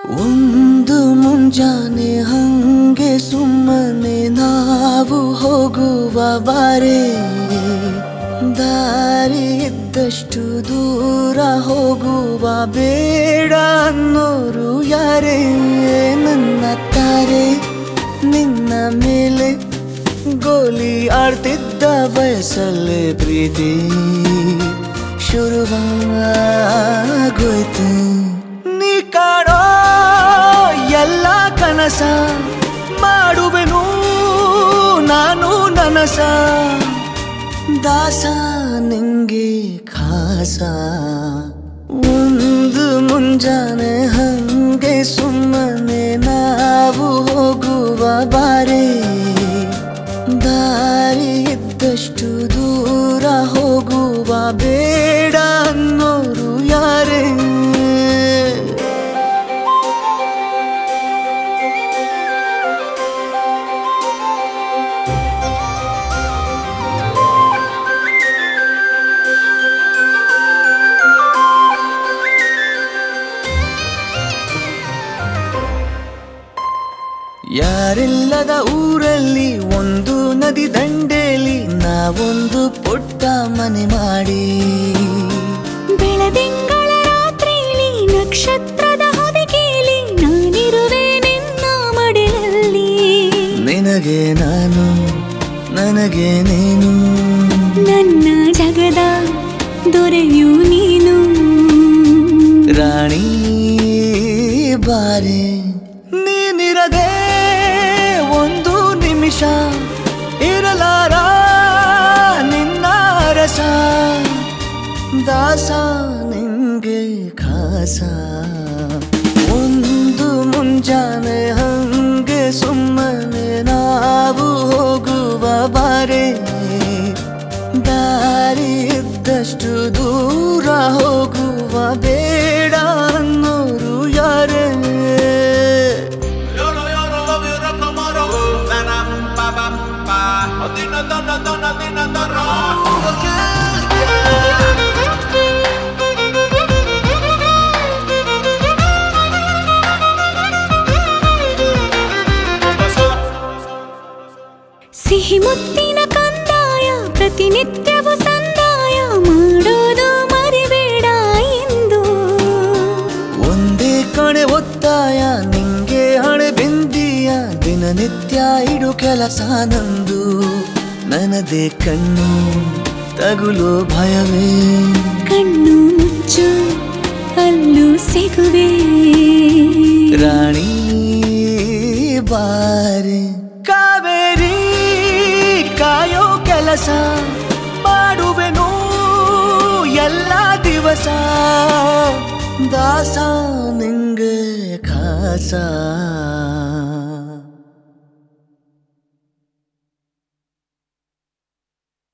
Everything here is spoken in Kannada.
ಒಂದು ಮುಂಜಾನೆ ಹಂಗೆ ಸುಮ್ಮನೆ ನಾವು ಹೋಗುವ ಬಾರೆ, ದಾರಿ ಇದ್ದಷ್ಟು ದೂರ ಹೋಗುವ ಬೇಡ ಅನ್ನೋರು ಯಾರೇ. ನನ್ನ ತಾರೆ ನಿನ್ನ ಮೇಲೆ ಗೋಲಿ ಆಡ್ತಿದ್ದ ವಯಸ್ಸಲ್ಲೇ ಪ್ರೀತಿ ಶುರುವಾಗೋಯ್ತು. ನೀ ಕಾಣೋ ಎಲ್ಲ ಕನಸ ಮಾಡುವೆನು ನಾನು ನನಸ, ದಾಸ ನಿಂಗೆ ಖಾಸ. ಒಂದು ಮುಂಜಾನೆ ಹಂಗೆ ಸುಮ್ಮನೆ ನಾವು ಹೋಗುವ ಬಾರೆ, ದಾರಿ ಇದ್ದಷ್ಟು ದೂರ ಹೋಗುವ ಬೇಡ ಅನ್ನೋರು ಯಾರೇ. ಯಾರಿಲ್ಲದ ಊರಲ್ಲಿ ಒಂದು ನದಿ ದಂಡೆಯಲ್ಲಿ ನಾವೊಂದು ಪುಟ್ಟ ಮನೆ ಮಾಡಿ, ಬೆಳದಿಂಗಳ ರಾತ್ರಿಲಿ ನಕ್ಷತ್ರದ ಹೊದಿಕೆಯಲ್ಲಿ ನಾನಿರುವೆ ನಿನ್ನ ಮಡಿಲಲ್ಲಿ. ನಿನಗೆ ನಾನು ನನಗೆ ನೀನು, ನನ್ನ ಜಗದ ದೊರೆಯು ನೀನು. ರಾಣಿ ಬಾರೆ ನೀನಿರದೆ ಒಂದು ನಿಮಿಷ ಇರಲಾರ ನಿನ್ನ ರಸ, ದಾಸ ನಿಂಗೆ ಖಾಸ. ಒಂದು ಮುಂಜಾನೆ ಹಂಗೆ ಸುಮ್ಮನೆ ನಾವು ಹೋಗುವ ಬಾರೆ, ದಾರಿ ಇದ್ದಷ್ಟು ದೂರ ಹೋಗುವ ಬೇಡ ಅನ್ನೋರು ಯಾರೇ. ಸಿಹಿ ಮುತ್ತಿನ ಕಂದಾಯ ಪ್ರತಿನಿತ್ಯವೂ ಸಂದಾಯ ಮಾಡೋದು ಮರಿಬೇಡ ಎಂದು. ಒಂದೇ ಕಣೆ ಒತ್ತಾಯ ನಿಂಗೆ ಹಣೆ ಬಿಂದಿಯ, ದಿನನಿತ್ಯ ಇಡು ಕೆಲಸ ನಂದು. ನನ್ನದೇ ಕಣ್ಣು ತಗುಲೋ ಭಯವೇ, ಕಣ್ಣು ಮುಚ್ಚು ಅಲ್ಲೂ ಸಿಗುವೆ. ರಾಣಿ ಬಾರೆ ಕಾವೇರಿ ಕಾಯೋ ಕೆಲಸ ಮಾಡುವೆನು ಎಲ್ಲ ದಿವಸ, ದಾಸ ನಿಂಗೆ ಖಾಸ.